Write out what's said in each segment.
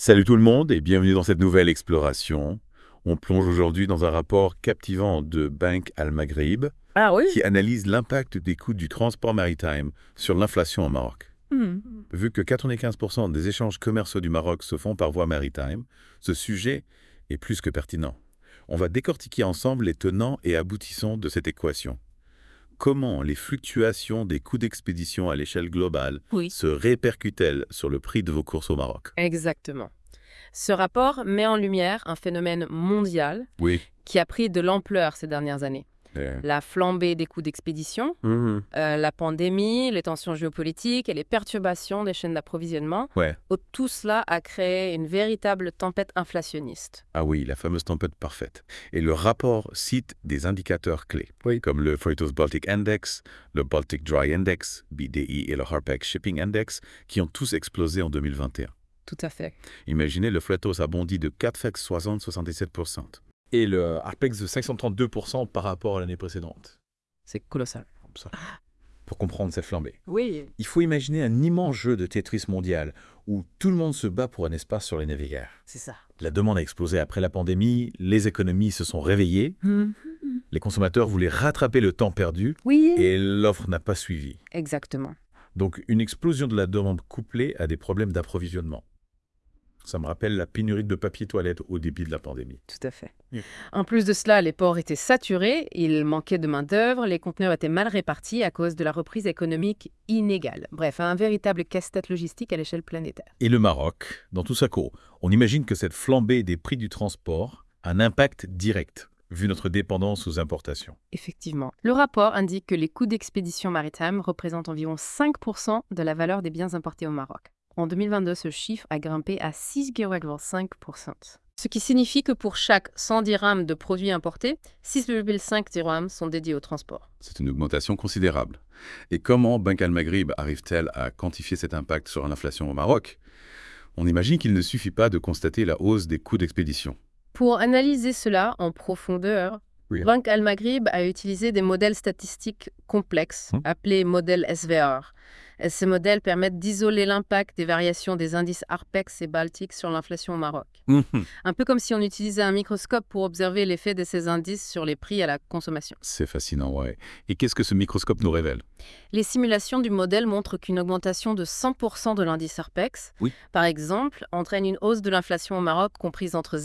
Salut tout le monde et bienvenue dans cette nouvelle exploration. On plonge aujourd'hui dans un rapport captivant de Bank Al Maghrib Ah oui? qui analyse l'impact des coûts du transport maritime sur l'inflation au Maroc. Hmm. Vu que 95% des échanges commerciaux du Maroc se font par voie maritime, ce sujet est plus que pertinent. On va décortiquer ensemble les tenants et aboutissants de cette équation. Comment les fluctuations des coûts d'expédition à l'échelle globale Oui, se répercutent-elles sur le prix de vos courses au Maroc? exactement. Ce rapport met en lumière un phénomène mondial Oui. qui a pris de l'ampleur ces dernières années. La flambée des coûts d'expédition, la pandémie, les tensions géopolitiques et les perturbations des chaînes d'approvisionnement, Ouais. tout cela a créé une véritable tempête inflationniste. Ah oui, la fameuse tempête parfaite. Et le rapport cite des indicateurs clés, comme le Freightos Baltic Index, le Baltic Dry Index, BDI et le Harpex Shipping Index, qui ont tous explosé en 2021. Tout à fait. Imaginez, le Freightos a bondi de 4,77%. Et le Harpex de 532% par rapport à l'année précédente. C'est colossal. Comme ça. Pour comprendre cette flambée. Oui. Il faut imaginer un immense jeu de Tetris mondial où tout le monde se bat pour un espace sur les navires. C'est ça. La demande a explosé après la pandémie, les économies se sont réveillées, les consommateurs voulaient rattraper le temps perdu Oui. et l'offre n'a pas suivi. Exactement. Donc une explosion de la demande couplée à des problèmes d'approvisionnement. Ça me rappelle la pénurie de papier toilette au début de la pandémie. Tout à fait. Oui. En plus de cela, les ports étaient saturés, il manquait de main-d'œuvre, les conteneurs étaient mal répartis à cause de la reprise économique inégale. Bref, un véritable casse-tête logistique à l'échelle planétaire. Et le Maroc, dans tout ça, on imagine que cette flambée des prix du transport a un impact direct, vu notre dépendance aux importations. Effectivement. Le rapport indique que les coûts d'expédition maritime représentent environ 5% de la valeur des biens importés au Maroc. En 2022, ce chiffre a grimpé à 6,5%. Ce qui signifie que pour chaque 100 dirhams de produits importés, 6,5 dirhams sont dédiés au transport. C'est une augmentation considérable. Et comment Bank Al Maghrib arrive-t-elle à quantifier cet impact sur l'inflation au Maroc? On imagine qu'il ne suffit pas de constater la hausse des coûts d'expédition. Pour analyser cela en profondeur, Oui. Bank Al Maghrib a utilisé des modèles statistiques complexes, appelés modèles SVR. Et ces modèles permettent d'isoler l'impact des variations des indices Harpex et Baltic sur l'inflation au Maroc. Un peu comme si on utilisait un microscope pour observer l'effet de ces indices sur les prix à la consommation. C'est fascinant, ouais. Et qu'est-ce que ce microscope nous révèle? Les simulations du modèle montrent qu'une augmentation de 100% de l'indice Harpex, par exemple, entraîne une hausse de l'inflation au Maroc comprise entre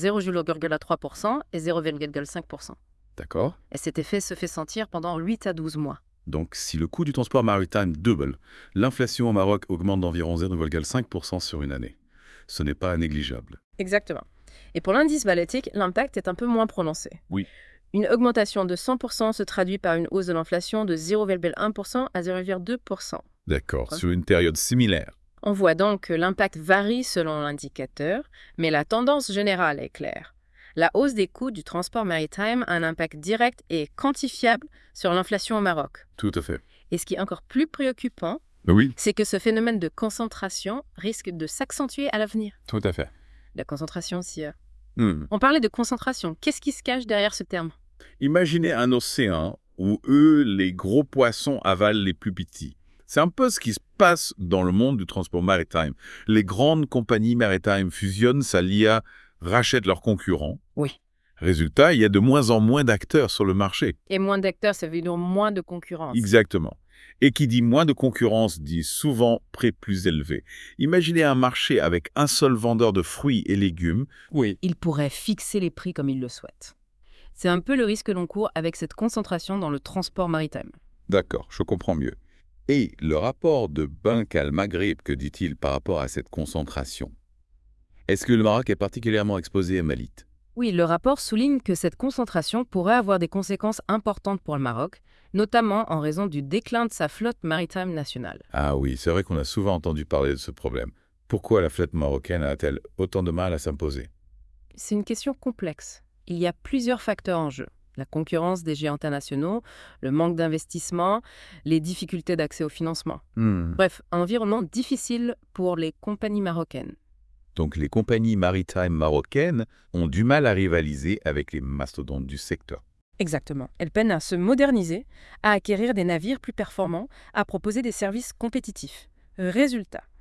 0,3% et 0,5%. D'accord. Et cet effet se fait sentir pendant 8 à 12 mois. Donc, si le coût du transport maritime double, l'inflation au Maroc augmente d'environ 0,5% sur une année. Ce n'est pas négligeable. Exactement. Et pour l'indice balatique, l'impact est un peu moins prononcé. Oui. Une augmentation de 100% se traduit par une hausse de l'inflation de 0,1% à 0,2%. D'accord, sur une période similaire. On voit donc que l'impact varie selon l'indicateur, mais la tendance générale est claire. La hausse des coûts du transport maritime a un impact direct et quantifiable sur l'inflation au Maroc. Tout à fait. Et ce qui est encore plus préoccupant, Oui, c'est que ce phénomène de concentration risque de s'accentuer à l'avenir. tout à fait. La concentration, si... Hmm. On parlait de concentration. Qu'est-ce qui se cache derrière ce terme? Imaginez un océan où les gros poissons avalent les plus petits. C'est un peu ce qui se passe dans le monde du transport maritime. Les grandes compagnies maritimes fusionnent, s'allient, rachètent leurs concurrents. Oui. Résultat, il y a de moins en moins d'acteurs sur le marché. Et moins d'acteurs, ça veut dire moins de concurrence. Exactement. Et qui dit moins de concurrence dit souvent prix plus élevé. Imaginez un marché avec un seul vendeur de fruits et légumes. Oui. Il pourrait fixer les prix comme il le souhaite. C'est un peu le risque que l'on court avec cette concentration dans le transport maritime. D'accord, je comprends mieux. Et le rapport de Bank Al Maghrib, que dit-il par rapport à cette concentration? Est-ce que le Maroc est particulièrement exposé à Malit? Oui, le rapport souligne que cette concentration pourrait avoir des conséquences importantes pour le Maroc, notamment en raison du déclin de sa flotte maritime nationale. Ah oui, c'est vrai qu'on a souvent entendu parler de ce problème. Pourquoi la flotte marocaine a-t-elle autant de mal à s'imposer? C'est une question complexe. Il y a plusieurs facteurs en jeu. La concurrence des géants internationaux, le manque d'investissement, les difficultés d'accès au financement. Bref, un environnement difficile pour les compagnies marocaines. Donc les compagnies maritimes marocaines ont du mal à rivaliser avec les mastodontes du secteur. Exactement. Elles peinent à se moderniser, à acquérir des navires plus performants, à proposer des services compétitifs. Résultat,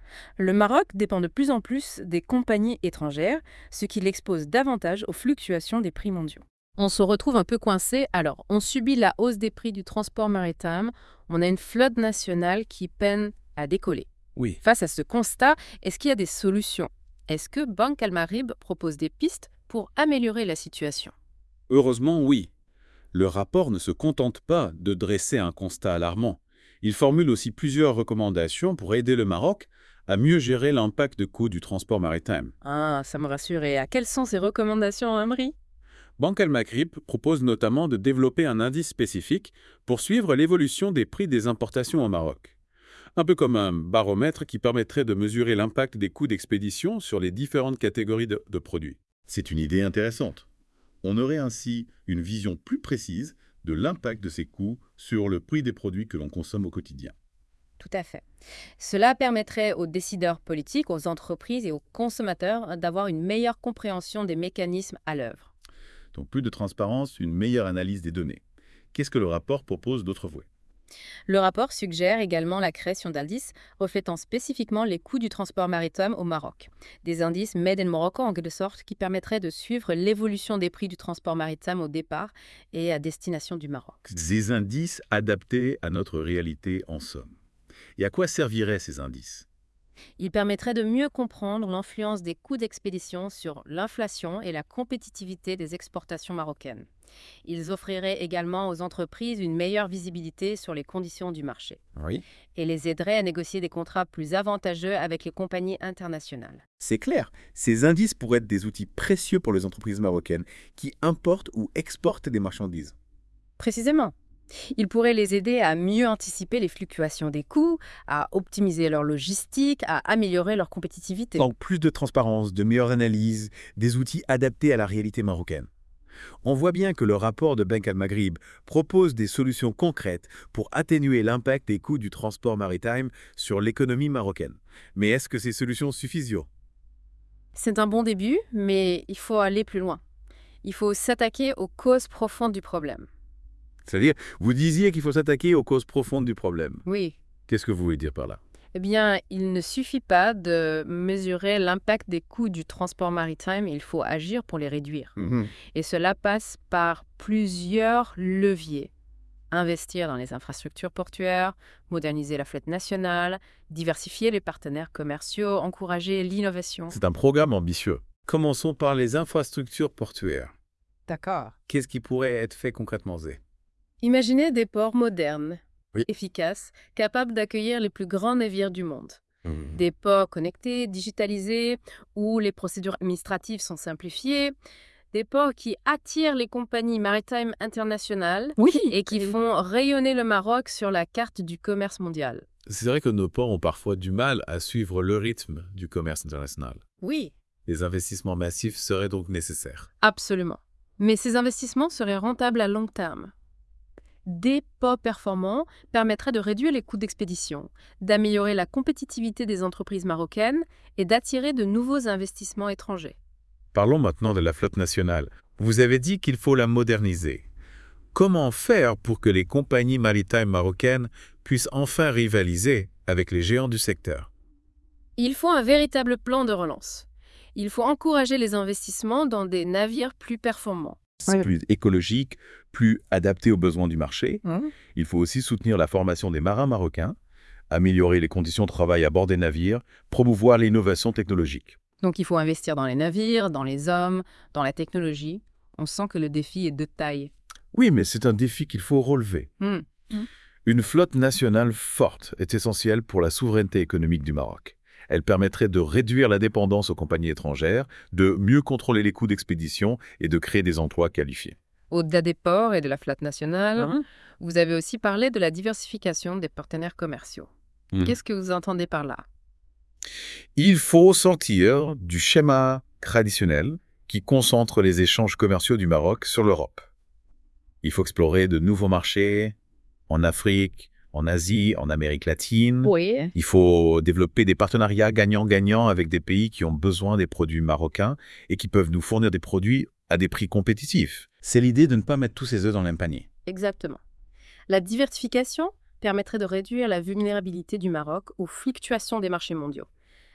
Le Maroc dépend de plus en plus des compagnies étrangères, ce qui l'expose davantage aux fluctuations des prix mondiaux. On se retrouve un peu coincé, alors on subit la hausse des prix du transport maritime, on a une flotte nationale qui peine à décoller. Oui. Face à ce constat, est-ce qu'il y a des solutions? Est-ce que Banque Al Marib propose des pistes pour améliorer la situation? Heureusement, oui. Le rapport ne se contente pas de dresser un constat alarmant. Il formule aussi plusieurs recommandations pour aider le Maroc à mieux gérer l'impact de coûts du transport maritime. Ah, ça me rassure. Et à quelles sont ces recommandations, Amri? Banque Al Maghrib propose notamment de développer un indice spécifique pour suivre l'évolution des prix des importations au Maroc. Un peu comme un baromètre qui permettrait de mesurer l'impact des coûts d'expédition sur les différentes catégories de produits. C'est une idée intéressante. On aurait ainsi une vision plus précise de l'impact de ces coûts sur le prix des produits que l'on consomme au quotidien. Tout à fait. Cela permettrait aux décideurs politiques, aux entreprises et aux consommateurs d'avoir une meilleure compréhension des mécanismes à l'œuvre. Donc plus de transparence, une meilleure analyse des données. Qu'est-ce que le rapport propose d'autre voies? Le rapport suggère également la création d'indices reflétant spécifiquement les coûts du transport maritime au Maroc. Des indices made in Morocco en quelque sorte qui permettraient de suivre l'évolution des prix du transport maritime au départ et à destination du Maroc. Des indices adaptés à notre réalité en somme. Et à quoi serviraient ces indices? Ils permettraient de mieux comprendre l'influence des coûts d'expédition sur l'inflation et la compétitivité des exportations marocaines. Ils offriraient également aux entreprises une meilleure visibilité sur les conditions du marché Oui. et les aideraient à négocier des contrats plus avantageux avec les compagnies internationales. C'est clair, ces indices pourraient être des outils précieux pour les entreprises marocaines qui importent ou exportent des marchandises. Précisément. Ils pourraient les aider à mieux anticiper les fluctuations des coûts, à optimiser leur logistique, à améliorer leur compétitivité. Donc plus de transparence, de meilleure analyse, des outils adaptés à la réalité marocaine. On voit bien que le rapport de Banque Al Maghrib propose des solutions concrètes pour atténuer l'impact des coûts du transport maritime sur l'économie marocaine. Mais est-ce que ces solutions suffisent? C'est un bon début, mais il faut aller plus loin. Il faut s'attaquer aux causes profondes du problème. C'est-à-dire, vous disiez qu'il faut s'attaquer aux causes profondes du problème. Oui. Qu'est-ce que vous voulez dire par là? Eh bien, il ne suffit pas de mesurer l'impact des coûts du transport maritime, il faut agir pour les réduire. Et cela passe par plusieurs leviers. Investir dans les infrastructures portuaires, moderniser la flotte nationale, diversifier les partenaires commerciaux, encourager l'innovation. C'est un programme ambitieux. Commençons par les infrastructures portuaires. D'accord. Qu'est-ce qui pourrait être fait concrètement, Zé? Imaginez des ports modernes, Oui. efficaces, capables d'accueillir les plus grands navires du monde. Des ports connectés, digitalisés, où les procédures administratives sont simplifiées. Des ports qui attirent les compagnies maritimes internationales et qui font rayonner le Maroc sur la carte du commerce mondial. C'est vrai que nos ports ont parfois du mal à suivre le rythme du commerce international. Oui, Les investissements massifs seraient donc nécessaires. absolument. Mais ces investissements seraient rentables à long terme. Des ports performants permettraient de réduire les coûts d'expédition, d'améliorer la compétitivité des entreprises marocaines et d'attirer de nouveaux investissements étrangers. Parlons maintenant de la flotte nationale. Vous avez dit qu'il faut la moderniser. Comment faire pour que les compagnies maritimes marocaines puissent enfin rivaliser avec les géants du secteur? Il faut un véritable plan de relance. Il faut encourager les investissements dans des navires plus performants. C'est plus écologique, plus adapté aux besoins du marché. Il faut aussi soutenir la formation des marins marocains, améliorer les conditions de travail à bord des navires, promouvoir l'innovation technologique. Donc il faut investir dans les navires, dans les hommes, dans la technologie. On sent que le défi est de taille. Oui, mais c'est un défi qu'il faut relever. Une flotte nationale forte est essentielle pour la souveraineté économique du Maroc. Elle permettrait de réduire la dépendance aux compagnies étrangères, de mieux contrôler les coûts d'expédition et de créer des emplois qualifiés. Au-delà des ports et de la flotte nationale, vous avez aussi parlé de la diversification des partenaires commerciaux. Qu'est-ce que vous entendez par là? Il faut sortir du schéma traditionnel qui concentre les échanges commerciaux du Maroc sur l'Europe. Il faut explorer de nouveaux marchés en Afrique, en Asie, en Amérique latine. Oui. Il faut développer des partenariats gagnant-gagnant avec des pays qui ont besoin des produits marocains et qui peuvent nous fournir des produits à des prix compétitifs. C'est l'idée de ne pas mettre tous ses œufs dans le même panier. Exactement. La diversification permettrait de réduire la vulnérabilité du Maroc aux fluctuations des marchés mondiaux.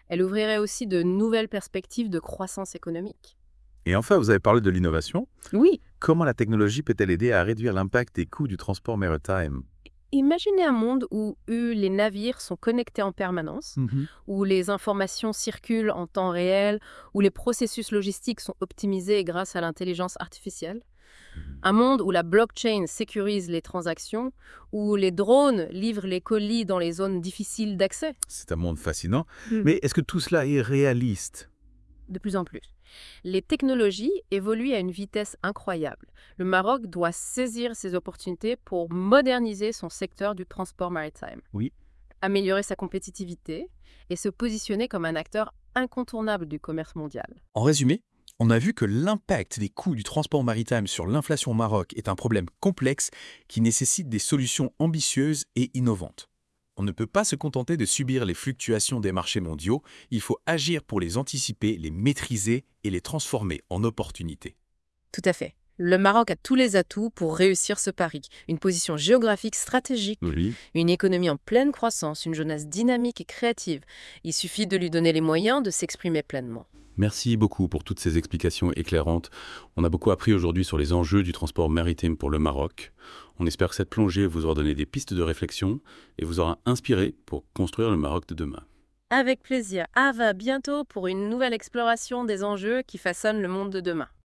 Elle ouvrirait aussi de nouvelles perspectives de croissance économique. Et enfin, vous avez parlé de l'innovation. Oui, Comment la technologie peut-elle aider à réduire l'impact des coûts du transport maritime? imaginez un monde où les navires sont connectés en permanence, où les informations circulent en temps réel, où les processus logistiques sont optimisés grâce à l'intelligence artificielle. Un monde où la blockchain sécurise les transactions, où les drones livrent les colis dans les zones difficiles d'accès. C'est un monde fascinant. Mm. Mais est-ce que tout cela est réaliste? De plus en plus. Les technologies évoluent à une vitesse incroyable. Le Maroc doit saisir ces opportunités pour moderniser son secteur du transport maritime. Oui. Améliorer sa compétitivité et se positionner comme un acteur incontournable du commerce mondial. En résumé, on a vu que l'impact des coûts du transport maritime sur l'inflation au Maroc est un problème complexe qui nécessite des solutions ambitieuses et innovantes. On ne peut pas se contenter de subir les fluctuations des marchés mondiaux, il faut agir pour les anticiper, les maîtriser et les transformer en opportunités. Tout à fait. Le Maroc a tous les atouts pour réussir ce pari. Une position géographique stratégique, Oui. une économie en pleine croissance, une jeunesse dynamique et créative. Il suffit de lui donner les moyens de s'exprimer pleinement. Merci beaucoup pour toutes ces explications éclairantes. On a beaucoup appris aujourd'hui sur les enjeux du transport maritime pour le Maroc. On espère que cette plongée vous aura donné des pistes de réflexion et vous aura inspiré pour construire le Maroc de demain. Avec plaisir. À bientôt pour une nouvelle exploration des enjeux qui façonnent le monde de demain.